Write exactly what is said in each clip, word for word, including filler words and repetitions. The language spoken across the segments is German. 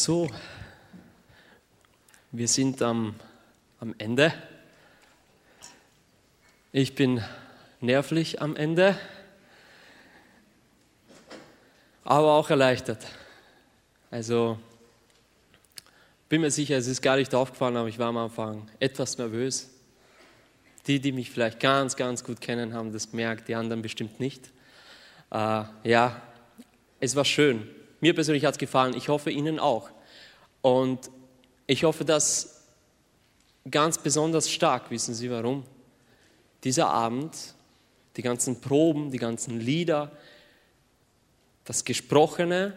So, wir sind am, am Ende. Ich bin nervlich am Ende, aber auch erleichtert. Also, bin mir sicher, es ist gar nicht aufgefallen, aber ich war am Anfang etwas nervös. Die, die mich vielleicht ganz, ganz gut kennen, haben das gemerkt, die anderen bestimmt nicht. Äh, ja, es war schön. Mir persönlich hat es gefallen, ich hoffe Ihnen auch. Und ich hoffe, dass ganz besonders stark, wissen Sie warum? Dieser Abend, die ganzen Proben, die ganzen Lieder, das Gesprochene,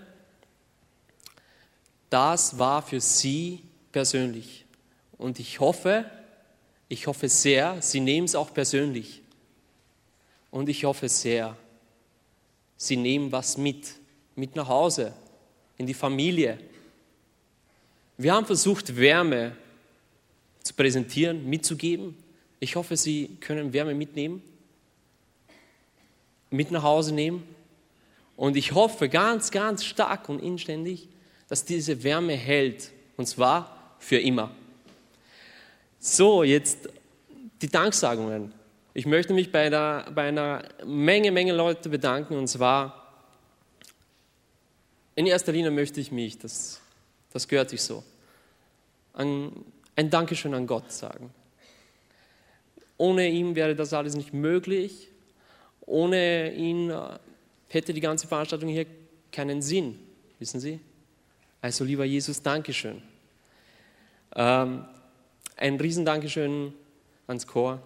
das war für Sie persönlich. Und ich hoffe, ich hoffe sehr, Sie nehmen es auch persönlich. Und ich hoffe sehr, Sie nehmen was mit, mit nach Hause, in die Familie. Wir haben versucht, Wärme zu präsentieren, mitzugeben. Ich hoffe, Sie können Wärme mitnehmen, mit nach Hause nehmen. Und ich hoffe ganz, ganz stark und inständig, dass diese Wärme hält, und zwar für immer. So, jetzt die Danksagungen. Ich möchte mich bei einer, bei einer Menge, Menge Leute bedanken, und zwar in erster Linie möchte ich mich, das, das gehört sich so, ein, ein Dankeschön an Gott sagen. Ohne ihn wäre das alles nicht möglich. Ohne ihn hätte die ganze Veranstaltung hier keinen Sinn, wissen Sie? Also lieber Jesus, Dankeschön. Ähm, ein Riesendankeschön ans Chor,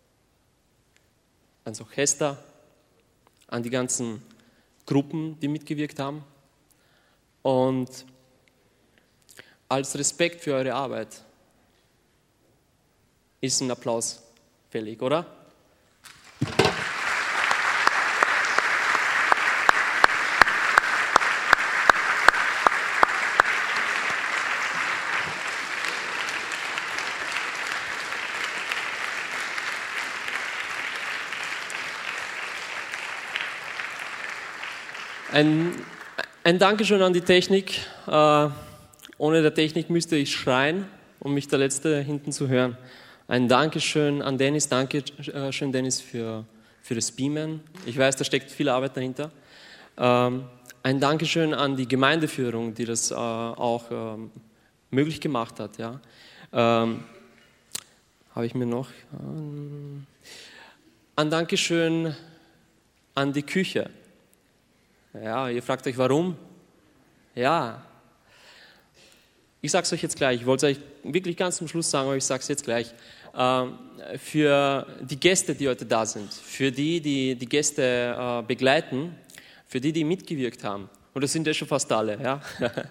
ans Orchester, an die ganzen Gruppen, die mitgewirkt haben. Und als Respekt für eure Arbeit ist ein Applaus fällig, oder? Ein, ein Dankeschön an die Technik. Äh, ohne der Technik müsste ich schreien, um mich der Letzte hinten zu hören. Ein Dankeschön an Dennis. Dankeschön, Dennis, für, für das Beamen. Ich weiß, da steckt viel Arbeit dahinter. Ähm, ein Dankeschön an die Gemeindeführung, die das äh, auch ähm, möglich gemacht hat. Ja. Ähm, habe ich mir noch... Ähm, ein Dankeschön an die Küche. Ja, ihr fragt euch, warum? Ja, ich sage es euch jetzt gleich. Ich wollte es euch wirklich ganz zum Schluss sagen, aber ich sage es jetzt gleich. Ähm, für die Gäste, die heute da sind, für die, die die Gäste äh, begleiten, für die, die mitgewirkt haben, und das sind ja schon fast alle, ja.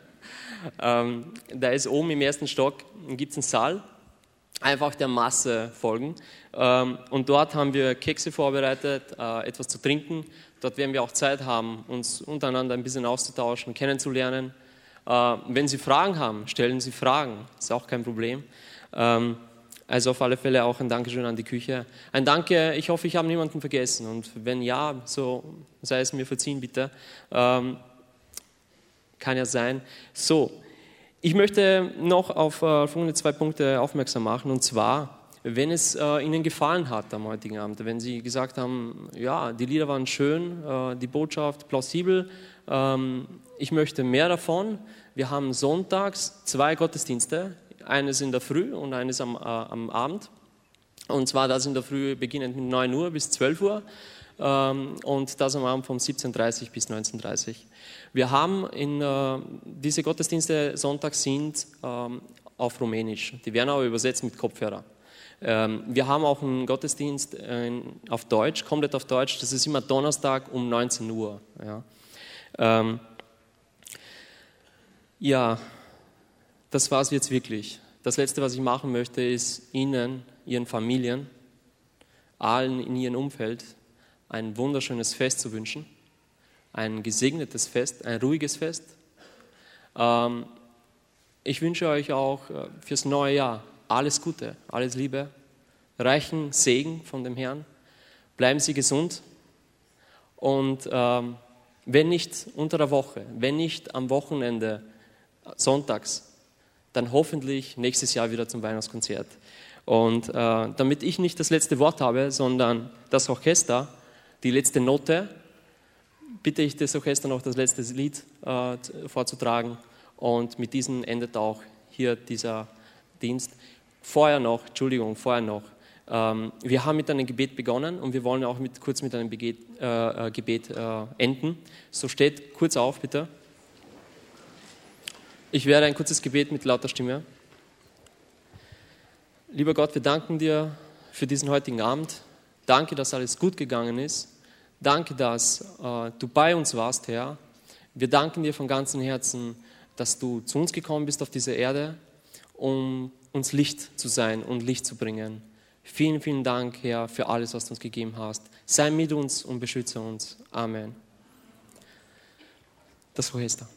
ähm, da ist oben im ersten Stock, gibt es einen Saal, einfach der Masse folgen. Ähm, und dort haben wir Kekse vorbereitet, äh, etwas zu trinken. Dort werden wir auch Zeit haben, uns untereinander ein bisschen auszutauschen, kennenzulernen. Äh, wenn Sie Fragen haben, stellen Sie Fragen, ist auch kein Problem. Ähm, also auf alle Fälle auch ein Dankeschön an die Küche. Ein Danke, ich hoffe, ich habe niemanden vergessen, und wenn ja, so sei es mir verziehen, bitte. Ähm, kann ja sein. So, ich möchte noch auf äh, folgende zwei Punkte aufmerksam machen, und zwar, wenn es äh, Ihnen gefallen hat am heutigen Abend, wenn Sie gesagt haben, ja, die Lieder waren schön, äh, die Botschaft plausibel, ähm, ich möchte mehr davon. Wir haben sonntags zwei Gottesdienste, eines in der Früh und eines am, äh, am Abend. Und zwar das in der Früh beginnend mit neun Uhr bis zwölf Uhr ähm, und das am Abend von siebzehn Uhr dreißig bis neunzehn Uhr dreißig. Wir haben in, äh, diese Gottesdienste sonntags sind ähm, auf Rumänisch. Die werden aber übersetzt mit Kopfhörer. Ähm, wir haben auch einen Gottesdienst äh, auf Deutsch, komplett auf Deutsch. Das ist immer Donnerstag um neunzehn Uhr. Ja, ähm, ja das war es jetzt wirklich. Das Letzte, was ich machen möchte, ist Ihnen, Ihren Familien, allen in Ihrem Umfeld ein wunderschönes Fest zu wünschen. Ein gesegnetes Fest, ein ruhiges Fest. Ähm, ich wünsche euch auch äh, fürs neue Jahr alles Gute, alles Liebe, reichen Segen von dem Herrn. Bleiben Sie gesund, und ähm, wenn nicht unter der Woche, wenn nicht am Wochenende, sonntags, dann hoffentlich nächstes Jahr wieder zum Weihnachtskonzert. Und äh, damit ich nicht das letzte Wort habe, sondern das Orchester, die letzte Note, bitte ich das Orchester noch das letzte Lied äh, vorzutragen. Und mit diesem endet auch hier dieser Dienst. Vorher noch, Entschuldigung, vorher noch. Ähm, wir haben mit einem Gebet begonnen und wir wollen auch mit, kurz mit einem Gebet, äh, Gebet äh, enden. So steht kurz auf, bitte. Ich werde ein kurzes Gebet mit lauter Stimme. Lieber Gott, wir danken dir für diesen heutigen Abend. Danke, dass alles gut gegangen ist. Danke, dass äh, du bei uns warst, Herr. Wir danken dir von ganzem Herzen, dass du zu uns gekommen bist auf diese Erde, um uns Licht zu sein und Licht zu bringen. Vielen, vielen Dank, Herr, für alles, was du uns gegeben hast. Sei mit uns und beschütze uns. Amen. Das Orchester.